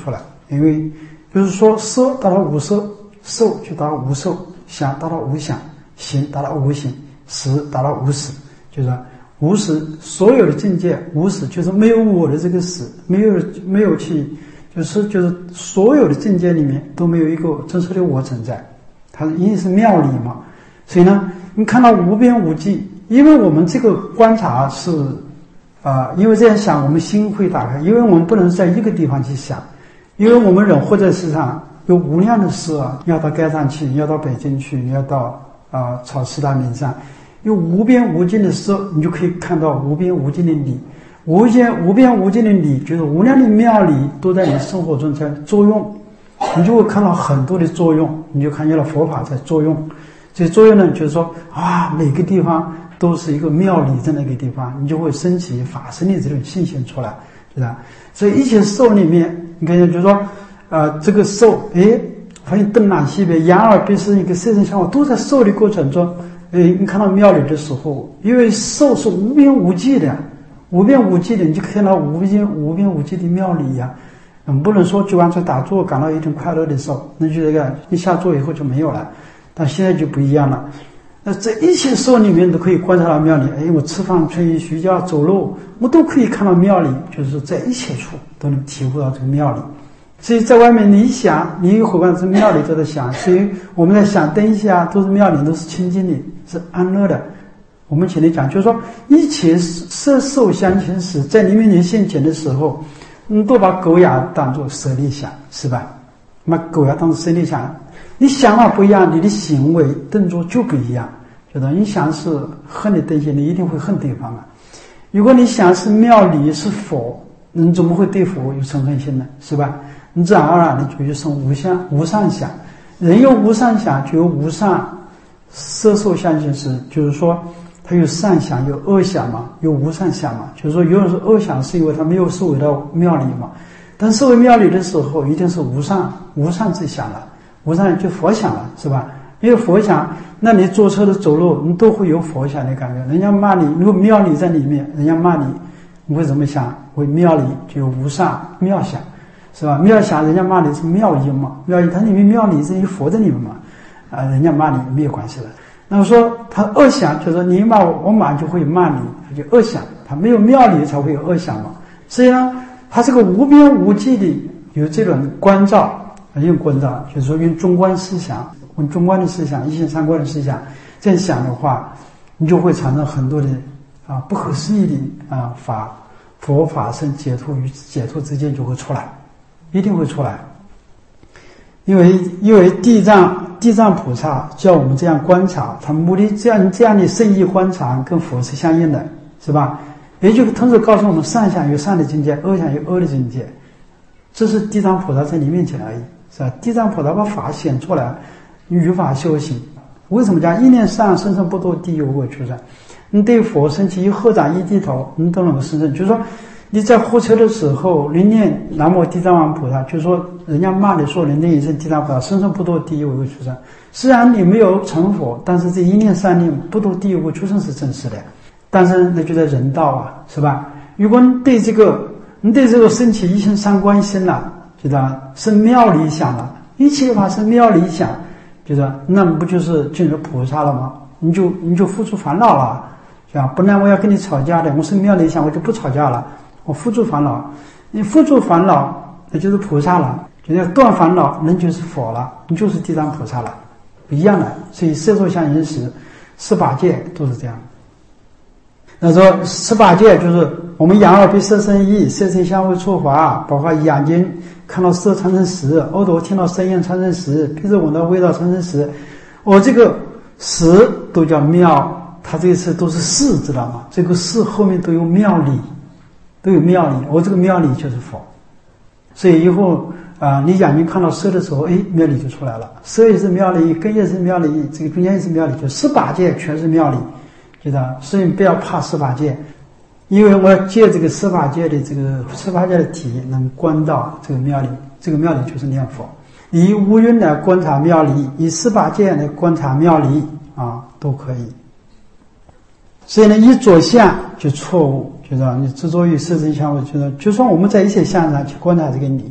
因为就是说色达到无色，受就达到无受，想达到无想，行达到无行，识达到无识，就是说无识所有的境界，无识就是没有我的这个识，没有没有去，就是就是所有的境界里面都没有一个真实的我存在，它因为是妙理嘛，所以呢，你看到无边无际，因为我们这个观察是啊、呃，因为这样想，我们心会打开，因为我们不能在一个地方去想，因为我们人活在世上有无量的事啊，要到该上去，要到北京去，要到啊草四大名山。有无边无尽的时候，你就可以看到无边无尽的理，无边无边无尽的理，就是无量的妙理都在你生活中在作用，你就会看到很多的作用，你就看见了佛法在作用。这作用呢，就是说啊，每个地方都是一个妙理在那个地方，你就会升起法身的这种信心出来，是吧？所以一切受里面，你看见就是说，呃，这个受，诶，发现灯南西北，眼耳鼻舌一个色身香味都在受的过程中。诶，你看到妙理的时候，因为受是无边无际的，无边无际的，你就看到无边无边无际的妙理呀、啊。嗯，不能说就完全打坐感到一种快乐的受，那就这个一下坐以后就没有了。但现在就不一样了。那这一切受里面都可以观察到妙理。哎，我吃饭、吹衣、睡觉、走路，我都可以看到妙理，就是在一切处都能体会到这个妙理。所以在外面你一想，你有伙伴是妙理都在想，所以我们在想灯下都是妙理，都是清净的，是安乐的。我们前面讲，就是说一切色受相情时，在你面前现前的时候，你都把狗牙当作舍利想，是吧？把狗牙当作舍利想，你想法不一样，你的行为动作就不一样。觉得你想是恨的东西，你一定会恨对方啊。如果你想是妙理是佛，你怎么会对佛有嗔恨心呢？是吧？你自然而然的就有生无相无上想，人有无上想，就有无上色受相情时，就是说他有善想有恶想嘛，有无上想嘛，就是说有人是恶想是因为他没有受为到妙理嘛，但受为妙理的时候一定是无上无上之想了，无上就佛想了，是吧？因为佛想，那你坐车的走路你都会有佛想的感觉，人家骂你，如果妙理在里面，人家骂你，你会怎么想？为妙理就有无上妙想，是吧？妙想人家骂你是妙音嘛，妙音它里面妙理是有佛在里面嘛，啊，人家骂你没有关系的。那么说他恶想，就是说你骂我，我马上就会骂你，他就恶想，他没有妙理才会有恶想嘛。所以呢，他这个无边无际的有这种观照，用观照，就是说用中观思想，用中观的思想，一心三观的思想，这样想的话，你就会产生很多的啊不可思议的啊法。佛法生解脱与解脱之间就会出来，一定会出来。因为因为地藏地藏菩萨叫我们这样观察，他目的这样这样的圣意观察跟佛是相应的，是吧？也就同时告诉我们，善想有善的境界，恶想有恶的境界，这是地藏菩萨在你面前而已，是吧？地藏菩萨把法显出来，与法修行。为什么讲一念善，生生不堕地狱无我出生？你对佛升起一合掌一低头，你都能够生生。就是说你在货车的时候，你念南无地藏王菩萨，就是说人家骂你说你念一声地藏菩萨，生生不堕地狱无我出生。虽然你没有成佛，但是这一念三念不堕地狱无我出生是真实的。但是那就在人道啊，是吧？如果你对这个你对这个升起一心三观心了，觉得是妙理想了，一切法是妙理想，觉得那不就是进入菩萨了吗？你就你就付出烦恼了。是吧？本来我要跟你吵架的，我是妙理想，我就不吵架了，我付诸烦恼。你付诸烦恼，那就是菩萨了；就要断烦恼，人就是佛了，你就是地藏菩萨了，不一样的。所以色受相行识，十八界都是这样。那说十八界就是我们眼耳鼻舌身意，色声香味触法，包括眼睛看到色产生识，耳朵听到声音产生识，鼻子闻到味道产生识，我这个识都叫妙。他这一次都是事，知道吗？这个事后面都有妙理，都有妙理。我这个妙理就是佛，所以以后啊、呃，你眼睛看到色的时候，哎，妙理就出来了。色也是妙理，根也是妙理，这个中间也是妙理，就十八界全是妙理，知道？所以不要怕十八界，因为我要借这个十八界的这个十八界的体，能观到这个妙理。这个妙理就是念佛，以无云来观察妙理，以十八界来观察妙理啊，都可以。所以呢，一着相就错误，就是你执着于色声香味，就是就算我们在一切相上去观察这个理，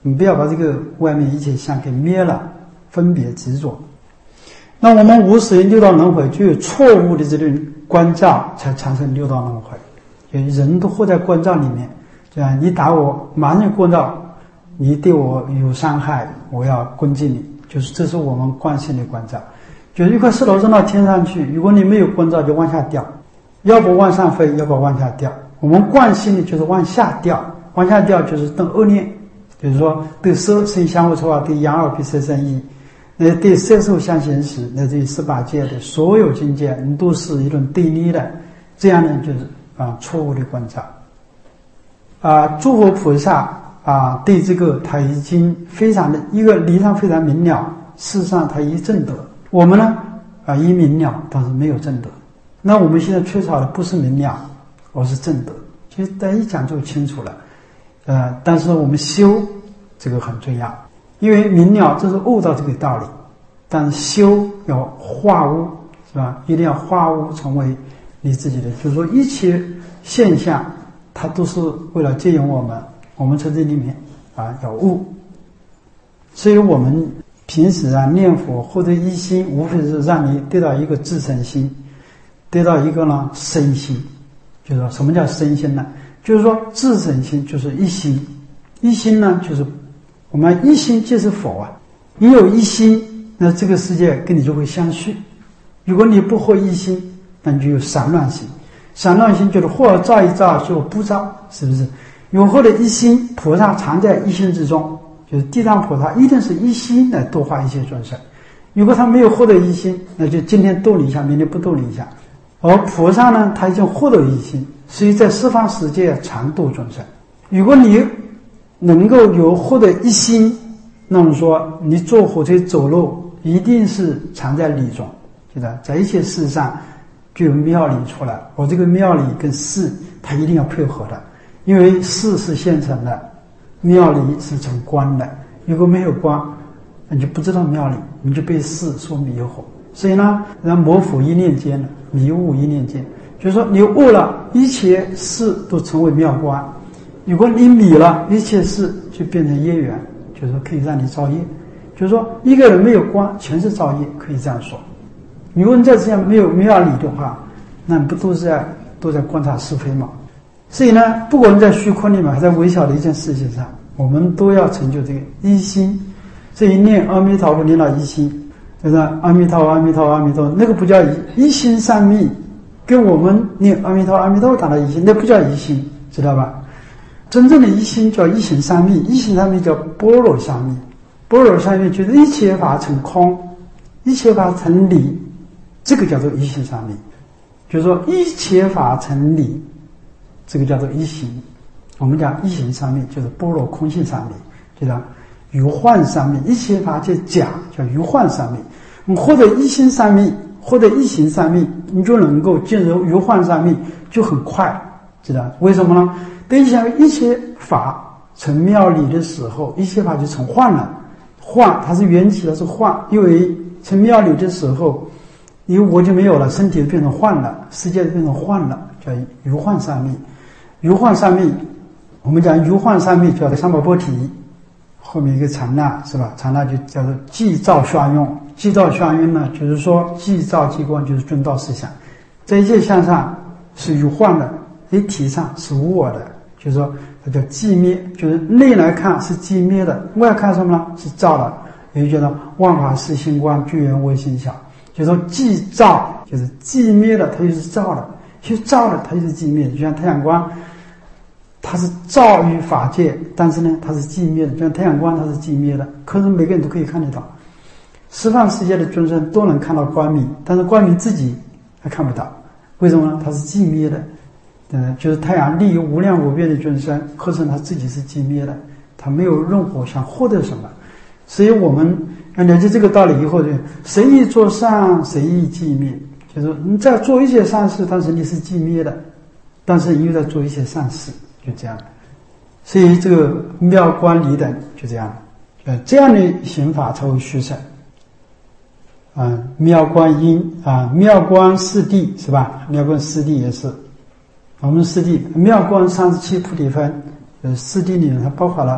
你不要把这个外面一切相给灭了，分别执着。那我们无始因六道轮回就有错误的这种关照，才产生六道轮回。就人都活在关照里面，对吧？你打我，马上关照，你对我有伤害，我要攻击你，就是这是我们惯性的关照。就是一块石头扔到天上去，如果你没有关照，就往下掉，要不往上飞，要不往下掉。我们惯性的就是往下掉，往下掉就是动恶念，比如说对色生相恶臭啊，对阳耳鼻舌身意，那对色受想行识，那对十八界的所有境界，你都是一种对立的，这样呢就是啊错误的关照。啊，诸佛菩萨啊，对这个他已经非常的一个理上非常明了，事实上他已证得。我们呢啊已明了，但是没有证得。那我们现在缺少的不是明了，而是证得。其实大家一讲就清楚了。呃，但是我们修这个很重要，因为明了这是悟到这个道理，但是修要化污，是吧？一定要化污成为你自己的，就是说一切现象它都是为了接引我们，我们从这里面啊要悟。所以我们平时啊念佛或者一心，无非是让你得到一个自诚心，得到一个呢身心。就是说什么叫身心呢？就是说自诚心就是一心，一心呢就是我们一心即是佛啊。你有一心，那这个世界跟你就会相续。如果你不获一心，那你就有散乱心。散乱心就是或照一照，就不照，是不是？有获得一心，菩萨常在一心之中，就是地藏菩萨一定是一心来度化一切众生。如果他没有获得一心，那就今天度你一下，明天不度你一下。而菩萨呢，他已经获得一心，所以在十方世界常度众生。如果你能够有获得一心，那么说你坐火车走路一定是常在理中，记得在一切事上就有妙理出来。我这个妙理跟事它一定要配合的，因为事是现成的，妙理是成观的。如果没有观，你就不知道妙理，你就被事所迷惑。所以呢，让模糊一念间，迷雾一念间，就是说你悟了，一切事都成为妙观。如果你迷了，一切事就变成业缘，就是说可以让你造业。就是说一个人没有观，全是造业，可以这样说。如果你在这样没有妙理的话，那你不都是在都在观察是非吗？所以呢，不管在虚空里面还在微小的一件事情上，我们都要成就这个一心。这一念阿弥陀佛，念到一心，就是阿弥陀佛，阿弥陀佛，阿弥陀佛，那个不叫一一心三密，跟我们念阿弥陀佛，阿弥陀佛达到一心，那不叫一心，知道吧？真正的一心叫一心三密，一心三密叫般若三密，般若三密就是一切法成空，一切法成理，这个叫做一心三密。就是说一切法成理，这个叫做一心。我们讲一心三密就是般若空性三密，对吧？于幻三密，一切法皆假，叫于幻三密。你获得一心三密，获得一心三密，你就能够进入于幻三密，就很快，知道为什么呢？等一下一切法成妙理的时候，一切法就成幻了。幻它是缘起，它是幻，因为成妙理的时候，因为我就没有了，身体就变成幻了，世界就变成幻了，叫于幻三密。于幻三密，我们讲于幻三密叫做三宝波提，后面一个禅那，是吧？禅那就叫做寂照宣用。寂照宣用呢，就是说寂照寂光就是中道思想，在一切相上是于幻的，一体上是无我的，就是说它叫寂灭，就是内来看是寂灭的，外看什么呢？是照的。也就叫做万法是心光，具缘为心小。就是说寂照就是寂灭的，它就是照的，就照的它就是寂灭的。就像太阳光，它是照于法界，但是呢它是寂灭的，就像太阳光它是寂灭的，可是每个人都可以看得到。十方世界的众生都能看到光明，但是光明自己还看不到，为什么呢？它是寂灭的。嗯，就是太阳利于无量无边的众生，可是他自己是寂灭的，他没有任何想获得什么。所以我们要了解这个道理以后，就谁亦作善，谁亦寂灭。就是你在做一些善事，但是你是寂灭的，但是你又在做一些善事，就这样。所以这个妙观理等就这样，呃，这样的行法才会虚实。啊，妙观音啊，妙观四谛是吧？妙观四谛也是。我们四谛妙观三十七菩提分，呃，四谛里面它包括了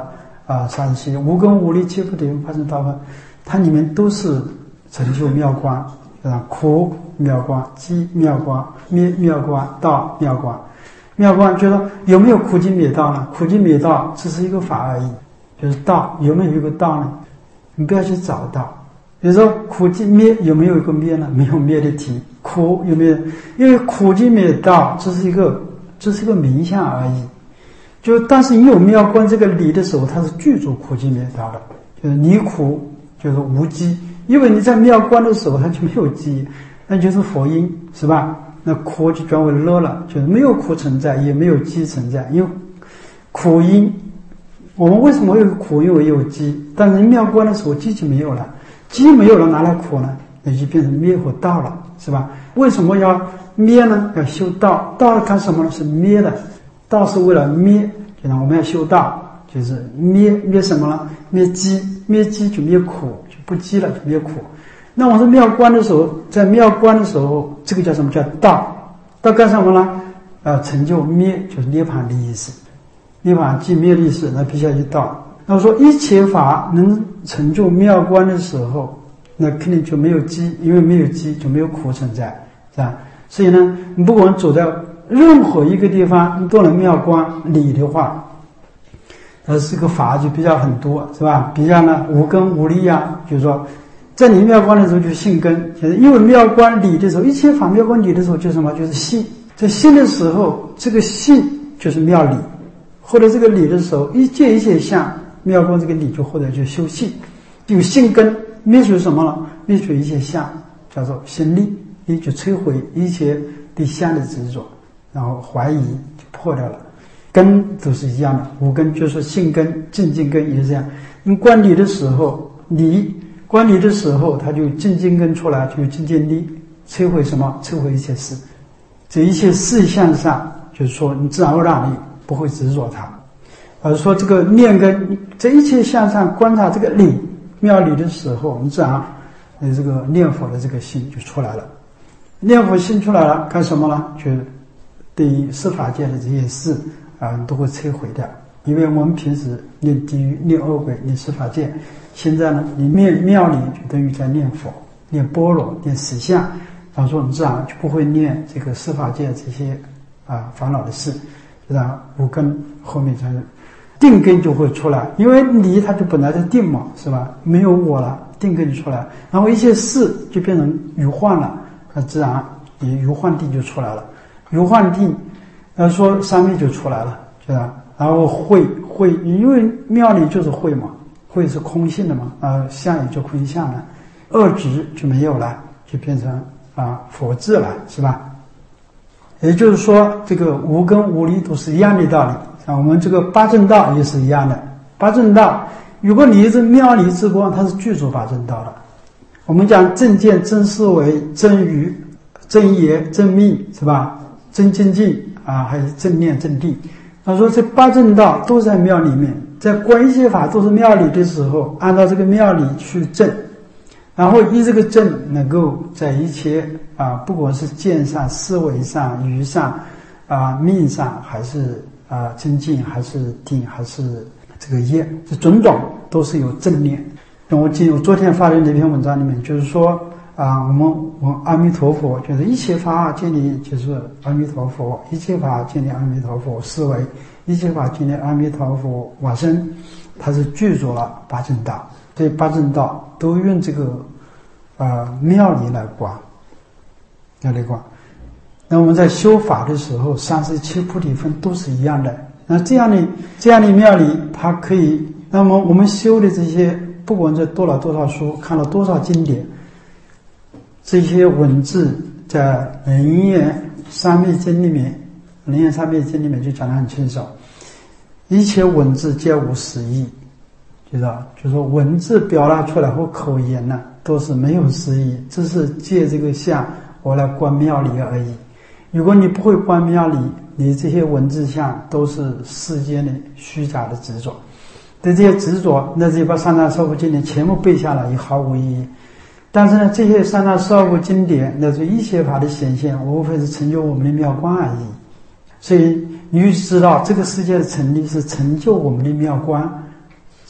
啊、山西无根无力七菩提分八正道分，它里面都是成就妙观，啊，苦妙观，集妙观，灭妙观，道妙观。妙观就是说有没有苦集灭道呢？苦集灭道只是一个法而已，就是道有没有一个道呢？你不要去找道。比如说苦集灭有没有一个灭呢？没有灭的体。苦有没有？因为苦集灭道这是一个这是一个名相而已。就但是你有妙观这个理的时候，它是具足苦集灭道的，就是你苦就是无记，因为你在妙观的时候它就没有记，那就是佛音，是吧？那苦就转为乐了，就是没有苦存在，也没有记存在。因为苦因，我们为什么会有苦？因为有记，但是妙观的时候记就没有了，记没有了，哪来苦呢？那就变成灭和道了，是吧？为什么要灭呢？要修道，道干什么呢？是灭的，道是为了灭，就是我们要修道，就是灭灭什么呢？灭记，灭记就灭苦，就不记了，就灭苦。那我是妙观的时候，在妙观的时候，这个叫什么？叫道。道干什么呢？呃，成就灭，就是涅槃的意思。涅槃即灭的意思，那必须要去道。那我说一切法能成就妙观的时候，那肯定就没有记，因为没有记就没有苦存在，是吧？所以呢，你不管走到任何一个地方，你都能妙观理的话，呃，这个法就比较很多，是吧？比较呢无根无力啊，就是说。在你妙观的时候就信根，就是因为妙观理的时候，一切法妙观理的时候就是什么？就是信。在信的时候，这个信就是妙理；或者这个理的时候，一切一切相妙观这个理就或者就修信，有信根灭除什么了？灭除一切相，叫做心力，也就摧毁一切对相的执着，然后怀疑就破掉了。根都是一样的，五根就是信根、正境根也是这样。你观理的时候，理。观理的时候，它就正境根出来，就有正境力，摧毁什么？摧毁一切事。这一切事项上，就是说你自然而然你不会执着它。而说这个念根，在一切相上观察这个理妙理的时候，你自然你这个念佛的这个心就出来了。念佛心出来了，干什么呢？就对于十法界的这些事啊，都会摧毁掉。因为我们平时念地狱、念恶鬼、念十法界，现在呢，你念妙理就等于在念佛、念般若、念实相，然后说你自然就不会念这个十法界这些啊烦恼的事，然后五根后面才定根就会出来，因为理它就本来就定嘛，是吧？没有我了，定根就出来，然后一些事就变成余幻了，那自然你余幻定就出来了，余幻定，要说三昧就出来了，是吧？然后慧慧，因为妙理就是慧嘛，慧是空性的嘛，啊，相也就空相了，二执就没有了，就变成啊佛智了，是吧？也就是说，这个无根无力都是一样的道理。像我们这个八正道也是一样的，八正道，如果你是妙理之光，它是具足八正道的。我们讲正见、正思维、正语、正业、正命，是吧？正精进啊，还有正念、正定。他说这八正道都在庙里面，在观一切法都是庙里的时候，按照这个庙里去正，然后依这个正能够在一切啊，不管是见上、思维上、语上啊、命上，还是啊精进，还是定，还是这个业，这种种都是有正念。那我记我昨天发的那篇文章里面，就是说啊，我们我阿弥陀佛，就是一切法建立就是阿弥陀佛，一切法建立阿弥陀佛思维，一切法建立阿弥陀佛往生，它是具足了八正道。所以八正道都用这个呃妙理来观，妙理观。那我们在修法的时候，三十七菩提分都是一样的。那这样的这样的妙理，它可以，那么我们修的这些，不管在读了多少书，看了多少经典。这些文字在《楞严三昧经》里面，《楞严三昧经》里面就讲得很清楚，一切文字皆无实义，知道？就是说文字表达出来或口言呢，都是没有实义，只是借这个相我来观妙理而已。如果你不会观妙理，你这些文字相都是世间的虚假的执着，对这些执着，那就把三藏十二部经典全部背下来也毫无意义。但是呢，这些三藏十二部经典，那是一切法的显现，无非是成就我们的妙观而已。所以你知道，这个世界的成立是成就我们的妙观，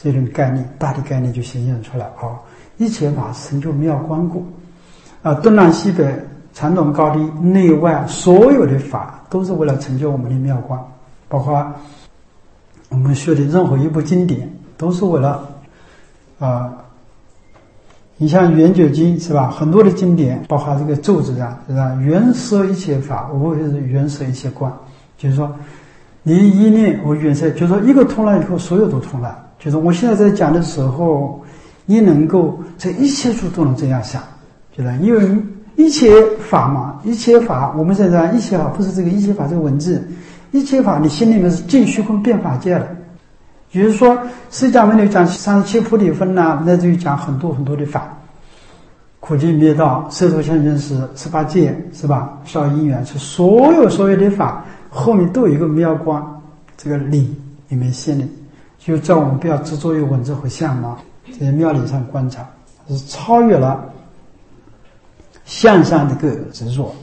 这种概念，大的概念就显现出来哦。一切法是成就妙观故，啊，东南西北、长短高低、内外，所有的法都是为了成就我们的妙观，包括我们学的任何一部经典，都是为了，啊、呃，你像《圆觉经》是吧？很多的经典，包括这个咒子啊，是吧？圆摄一切法，无非是圆摄一切观，就是说，你一念我圆摄，就是说一个通了以后，所有都通了。就是我现在在讲的时候，你能够在一切处都能这样想，就是因为一切法嘛，一切法，我们现在一切法不是这个一切法这个文字，一切法你心里面是尽虚空变法界的。比如说释迦牟尼讲三十七菩提分呐，乃至于讲很多很多的法，苦集灭道、色受想行识、十八界是吧？少因缘，是所有所有的法后面都有一个妙观，这个理里面现的。就叫我们不要执着于文字和相貌，这些妙理上观察，是超越了相上的个执着。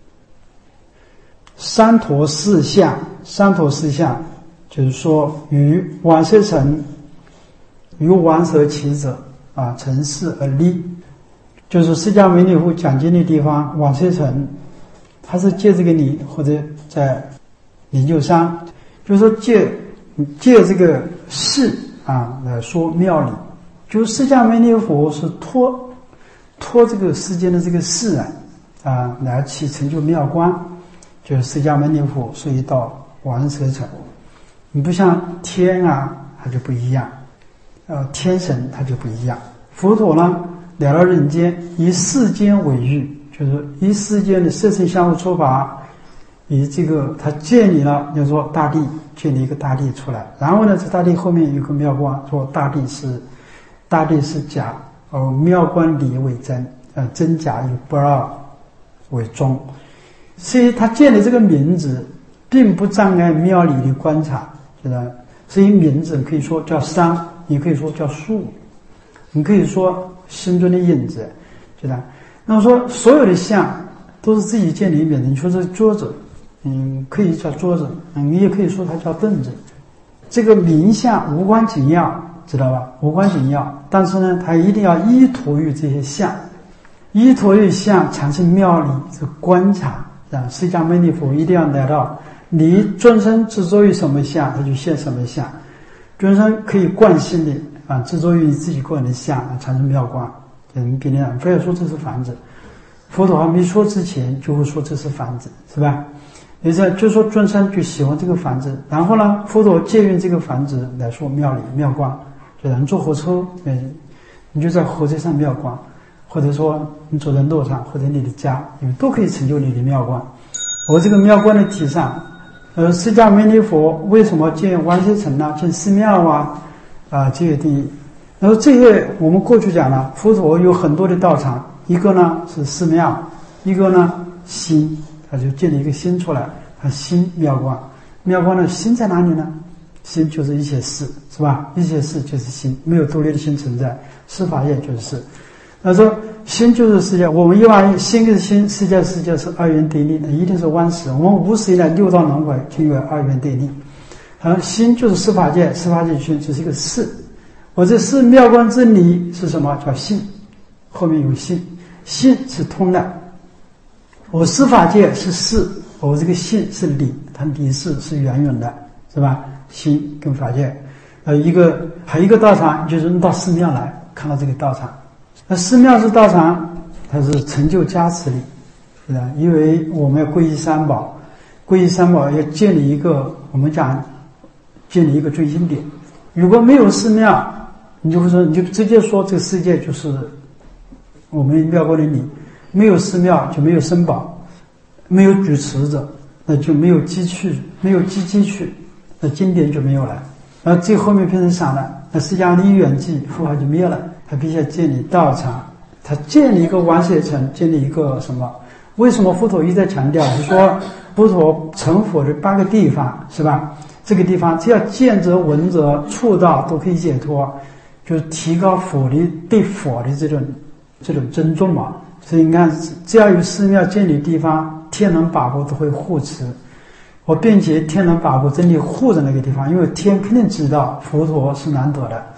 三陀四相，三陀四相就是说与往生成，与往舍起者啊，成事而立。就是释迦牟尼佛讲经的地方，往生成，他是借这个理，或者在研究上，就是说借。借这个事啊来说妙理，就是释迦牟尼佛是托托这个世间的这个事啊啊来去成就妙观，就是释迦牟尼佛所以到往舍成。你不像天啊，它就不一样，呃天神它就不一样。佛陀呢来到人间，以世间为喻，就是以世间的色身相互出法。以这个他建立了，就是说大地建立一个大地出来，然后呢，这大地后面有个妙观，说大地是大地是假，而妙观理为真，呃，真假以不二为宗。所以他建立这个名字，并不障碍妙理的观察，觉得所以名字可以说叫山，你可以说叫树，你可以说心中的影子，觉得那么说所有的相都是自己建立名字，你说这桌子。嗯，可以叫桌子，嗯，你也可以说它叫凳子。这个名相无关紧要，知道吧？无关紧要，但是呢，它一定要依托于这些相，依托于相产生妙理，是观察。啊，释迦牟尼佛一定要来到，你众生执着于什么相，他就现什么相。众生可以惯性的啊，执着于你自己个人的相，啊、产生妙观。嗯，别人非要说这是房子，佛陀还没说之前就会说这是房子，是吧？也是，就说众生就喜欢这个房子，然后呢，佛陀借用这个房子来说妙理妙观，就人坐火车，嗯，你就在火车上妙观，或者说你走在路上，或者你的家，你们都可以成就你的妙观。我这个妙观的体上，呃，释迦牟尼佛为什么建王舍城呢？建寺庙啊，啊、呃、这些地，然后这些我们过去讲了，佛陀有很多的道场，一个呢是寺庙，一个呢心。他就建立一个心出来，他心妙观，妙观的心在哪里呢？心就是一切事，是吧？一切事就是心，没有独立的心存在，十法界就是事。他说心就是世界，我们一往心跟心，世界世界是二元对立，那一定是万事。我们无始以来六道轮回均为二元对立。而心就是十法界，十法界心只是一个事。我这四妙观之理是什么？叫性，后面有性，性是通的。我十法界是事，我这个性是理，它理事是圆圆的，是吧？心跟法界，呃，一个还有一个道场，就是到寺庙来看到这个道场。那寺庙是道场，它是成就加持力，是吧？因为我们要皈依三宝，皈依三宝要建立一个，我们讲建立一个最心点。如果没有寺庙，你就会说，你就直接说这个世界就是我们妙观的理。没有寺庙就没有僧宝，没有举持者，那就没有积去，没有积积去，那经典就没有了。然后最后面变成散了，那释迦牟尼圆寂，佛法就灭了。他必须要建立道场，他建立一个王舍城，建立一个什么？为什么佛陀一再强调？是说佛陀成佛的八个地方，是吧？这个地方只要见者、闻者、触到都可以解脱，就是提高佛的对佛的这种这种尊重嘛。所以你看，只要有寺庙建立地方，天人法国都会护持。我并且天人法国真的护着那个地方，因为天肯定知道佛陀是难得的，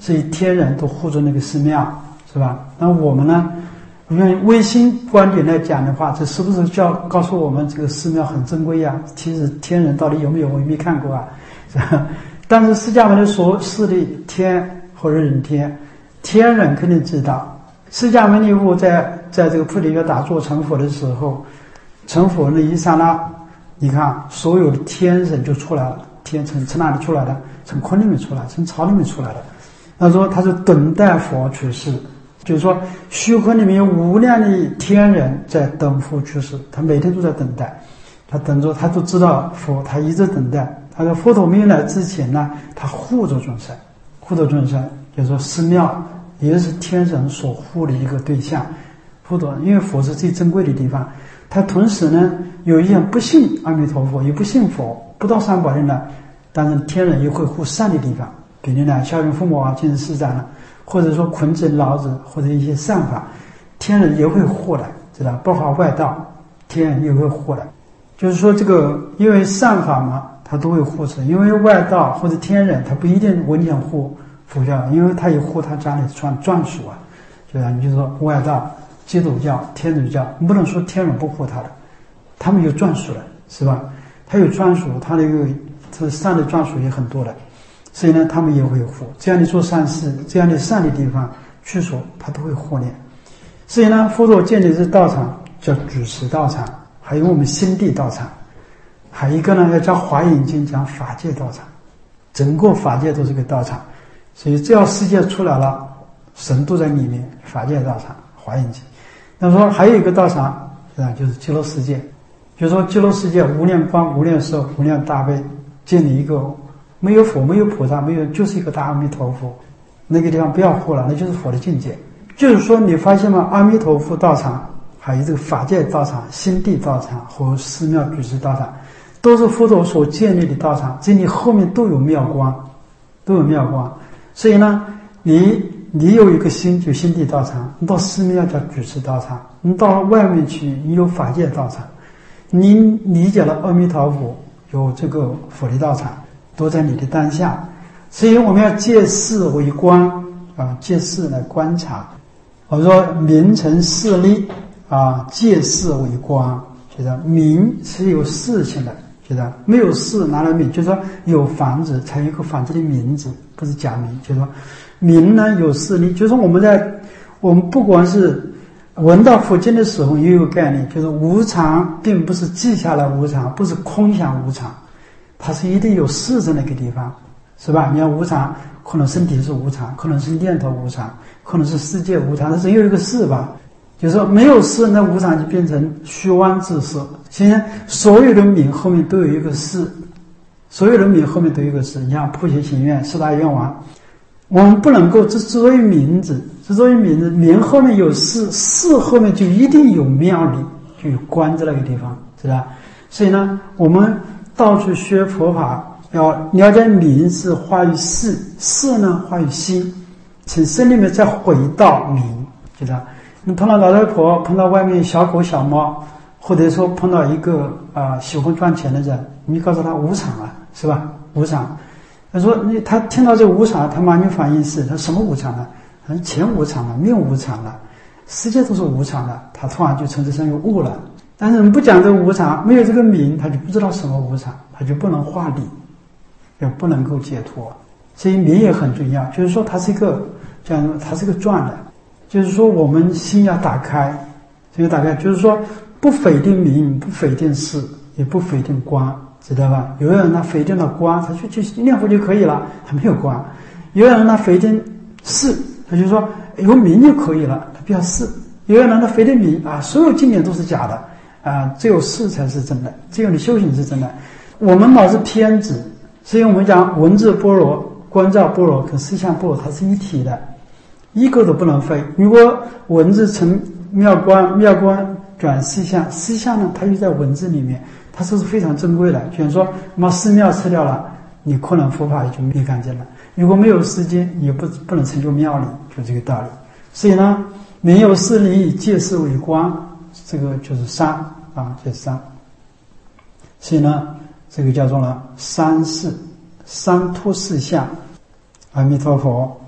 所以天人都护着那个寺庙，是吧？那我们呢，用唯心观点来讲的话，这是不是叫告诉我们这个寺庙很珍贵呀？其实天人到底有没有，我也没看过啊，是吧？但是释迦牟尼所示的天或者人天，天人肯定知道。释迦牟尼佛在在这个菩提月打坐成佛的时候，成佛那一刹那，你看所有的天神就出来了，天从从哪里出来的？从空里面出来，从草里面出来的。他说他是等待佛去世，就是说虚空里面有无量的天人在等佛去世，他每天都在等待，他等着，他都知道佛，他一直等待。他说佛陀没有来之前呢，他护着众生，护着众生，就是说寺庙也是天神所护的一个对象。佛陀因为佛是最珍贵的地方，他同时呢有一样不信阿弥陀佛也不信佛不到三宝的呢，但是天人也会护善的地方，比如呢孝顺父母啊、敬师长了，或者说孔子、老子或者一些善法，天人也会护的，知道？包括外道，天人也会护的。就是说这个因为善法嘛，他都会护持，因为外道或者天人他不一定完全护佛教，因为他也护他家里专专属啊，对吧？你就说外道、基督教、天主教，你不能说天人不护他的，他们有专属的，是吧？他有专属，他那个这善的专属也很多的，所以呢，他们也会护这样的做善事，这样的善的地方去所，他都会护念。所以呢，佛陀建立这道场叫举持道场，还有我们心地道场。还有一个呢，要叫华严经讲法界道场，整个法界都是个道场，所以只要世界出来了，神都在里面。法界道场、华严经。那么说还有一个道场啊，就是极乐世界，就是说极乐世界无量光、无量寿、无量大悲，建立一个没有佛、没有菩萨、没有，就是一个大阿弥陀佛。那个地方不要护了，那就是佛的境界。就是说，你发现吗？阿弥陀佛道场，还有这个法界道场、心地道场和寺庙举持道场。都是佛陀所建立的道场，这里后面都有妙光，都有妙光。所以呢，你你有一个心，就心地道场；你到寺庙叫举持道场；你到外面去，你有法界道场。你理解了阿弥陀佛，有这个佛的道场，都在你的当下。所以我们要借事为观啊，借事来观察。我说名成事立啊，借事为观，觉得名是有事情的。觉得没有事拿来名，就是说有房子才有一个房子的名字，不是假名。就是说名呢有事力，就是说我们在我们不光是闻到佛经的时候也有概念，就是无常并不是记下来无常，不是空想无常，它是一定有事在那个地方，是吧？你看无常，可能身体是无常，可能是念头无常，可能是世界无常，但是有一个事吧。就是说没有事，那无常就变成虚妄之事。现在所有的名后面都有一个事，所有的名后面都有一个事。你像普贤行愿、四大愿王，我们不能够之之所以名字，之所以名字，名后面有事，事后面就一定有妙理，就有观在那个地方，是吧？所以呢，我们到处学佛法，要了解名是化于事，事呢化于心，从心里面再回到名，知道？你碰到老太婆，碰到外面小狗小猫，或者说碰到一个啊、呃、喜欢赚钱的人，你告诉他无常啊，是吧？无常。他说你他听到这无常，他马上反应是他什么无常呢？他说钱无常了，命无常了，世界都是无常的，他突然就从这上有悟了。但是你不讲这个无常，没有这个名，他就不知道什么无常，他就不能化理，也不能够解脱。所以名也很重要，就是说它是一个这样，它是个转的。就是说我们心要打开，心要打开，就是说不否定名，不否定事，也不否定光，知道吧？有的人他否定了光，他就就念佛就可以了，他没有光；有的人他否定事，他就说有名就可以了，他不要事；有的人他否定名啊，所有经典都是假的啊，只有事才是真的，只有你修行是真的。我们老是偏执，所以我们讲文字般若、观照般若跟思想般若它是一体的。一个都不能废。如果文字成妙观，妙观转思想，思想呢，它又在文字里面，它是非常珍贵的。比如说，把寺庙吃掉了，你可能佛法也就灭干净了。如果没有世间，也不不能成就妙理，就这个道理。所以呢，没有事理，借事为观，这个就是三啊，就是三。所以呢，这个叫做呢三世，三托四相，阿弥陀佛。